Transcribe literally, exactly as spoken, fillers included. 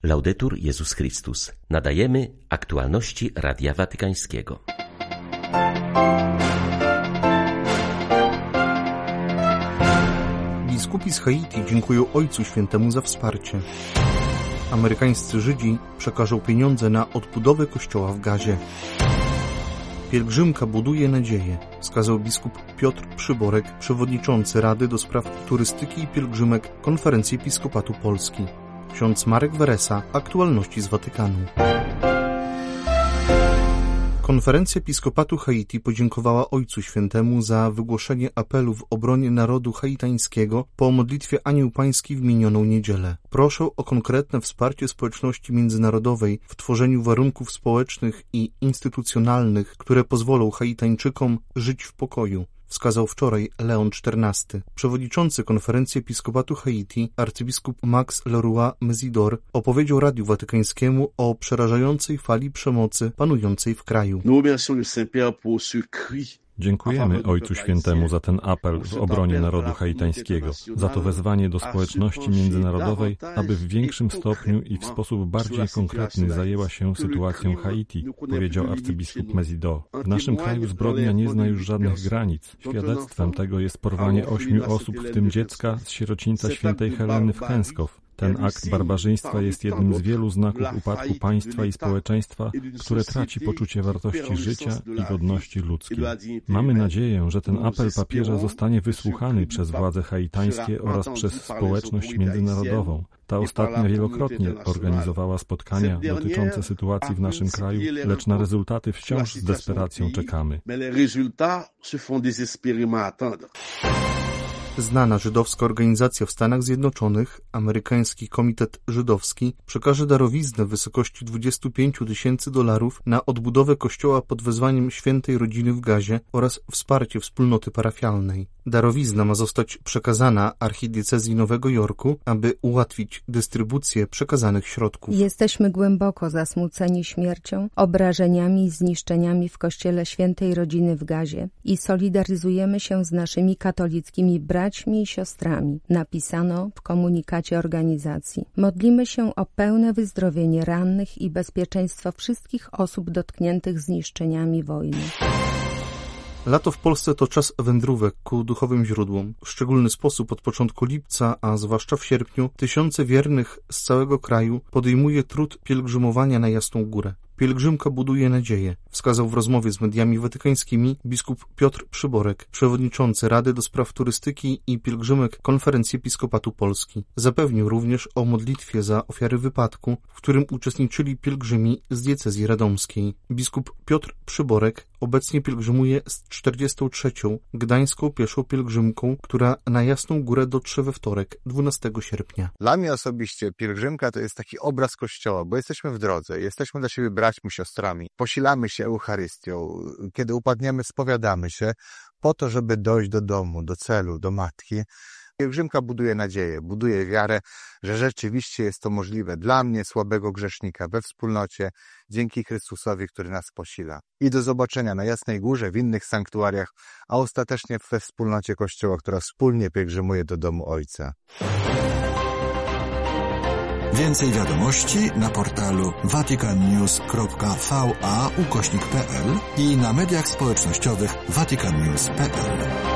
Laudetur Jezus Chrystus. Nadajemy aktualności Radia Watykańskiego. Biskupi z Haiti dziękują Ojcu Świętemu za wsparcie. Amerykańscy Żydzi przekażą pieniądze na odbudowę kościoła w Gazie. Pielgrzymka buduje nadzieję, wskazał biskup Piotr Przyborek, przewodniczący Rady do Spraw Turystyki i Pielgrzymek Konferencji Episkopatu Polski. Ksiądz Marek Weresa, aktualności z Watykanu. Konferencja Episkopatu Haiti podziękowała Ojcu Świętemu za wygłoszenie apelu w obronie narodu haitańskiego po modlitwie Anioł Pański w minioną niedzielę. Proszę o konkretne wsparcie społeczności międzynarodowej w tworzeniu warunków społecznych i instytucjonalnych, które pozwolą Haitańczykom żyć w pokoju, wskazał wczoraj Leon czternasty. Przewodniczący Konferencji Episkopatu Haiti, arcybiskup Max Leroy Mesidor, opowiedział Radiu Watykańskiemu o przerażającej fali przemocy panującej w kraju. Dziękujemy Ojcu Świętemu za ten apel w obronie narodu haitańskiego, za to wezwanie do społeczności międzynarodowej, aby w większym stopniu i w sposób bardziej konkretny zajęła się sytuacją Haiti, powiedział arcybiskup Mesidor. W naszym kraju zbrodnia nie zna już żadnych granic. Świadectwem tego jest porwanie ośmiu osób, w tym dziecka z sierocińca świętej Heleny w Kęskow. Ten akt barbarzyństwa jest jednym z wielu znaków upadku państwa i społeczeństwa, które traci poczucie wartości życia i godności ludzkiej. Mamy nadzieję, że ten apel papieża zostanie wysłuchany przez władze haitańskie oraz przez społeczność międzynarodową. Ta ostatnia wielokrotnie organizowała spotkania dotyczące sytuacji w naszym kraju, lecz na rezultaty wciąż z desperacją czekamy. Znana żydowska organizacja w Stanach Zjednoczonych, Amerykański Komitet Żydowski, przekaże darowiznę w wysokości dwadzieścia pięć tysięcy dolarów na odbudowę kościoła pod wezwaniem Świętej Rodziny w Gazie oraz wsparcie wspólnoty parafialnej. Darowizna ma zostać przekazana archidiecezji Nowego Jorku, aby ułatwić dystrybucję przekazanych środków. Jesteśmy głęboko zasmuceni śmiercią, obrażeniami i zniszczeniami w Kościele Świętej Rodziny w Gazie i solidaryzujemy się z naszymi katolickimi braćmi i siostrami, napisano w komunikacie organizacji. Modlimy się o pełne wyzdrowienie rannych i bezpieczeństwo wszystkich osób dotkniętych zniszczeniami wojny. Lato w Polsce to czas wędrówek ku duchowym źródłom. W szczególny sposób od początku lipca, a zwłaszcza w sierpniu, tysiące wiernych z całego kraju podejmuje trud pielgrzymowania na Jasną Górę. Pielgrzymka buduje nadzieję, wskazał w rozmowie z mediami watykańskimi biskup Piotr Przyborek, przewodniczący Rady do Spraw Turystyki i Pielgrzymek Konferencji Episkopatu Polski. Zapewnił również o modlitwie za ofiary wypadku, w którym uczestniczyli pielgrzymi z diecezji radomskiej. Biskup Piotr Przyborek obecnie pielgrzymuje z czterdziestą trzecią gdańską pieszą pielgrzymką, która na Jasną Górę dotrze we wtorek, dwunastego sierpnia. Dla mnie osobiście pielgrzymka to jest taki obraz Kościoła, bo jesteśmy w drodze, jesteśmy dla siebie braćmi, siostrami, posilamy się Eucharystią, kiedy upadniemy, spowiadamy się po to, żeby dojść do domu, do celu, do Matki. Pielgrzymka buduje nadzieję, buduje wiarę, że rzeczywiście jest to możliwe dla mnie, słabego grzesznika, we wspólnocie, dzięki Chrystusowi, który nas posila. I do zobaczenia na Jasnej Górze, w innych sanktuariach, a ostatecznie we wspólnocie Kościoła, która wspólnie pielgrzymuje do domu Ojca. Więcej wiadomości na portalu vaticannews kropka va ukośnik pe el i na mediach społecznościowych vaticannews kropka pe el.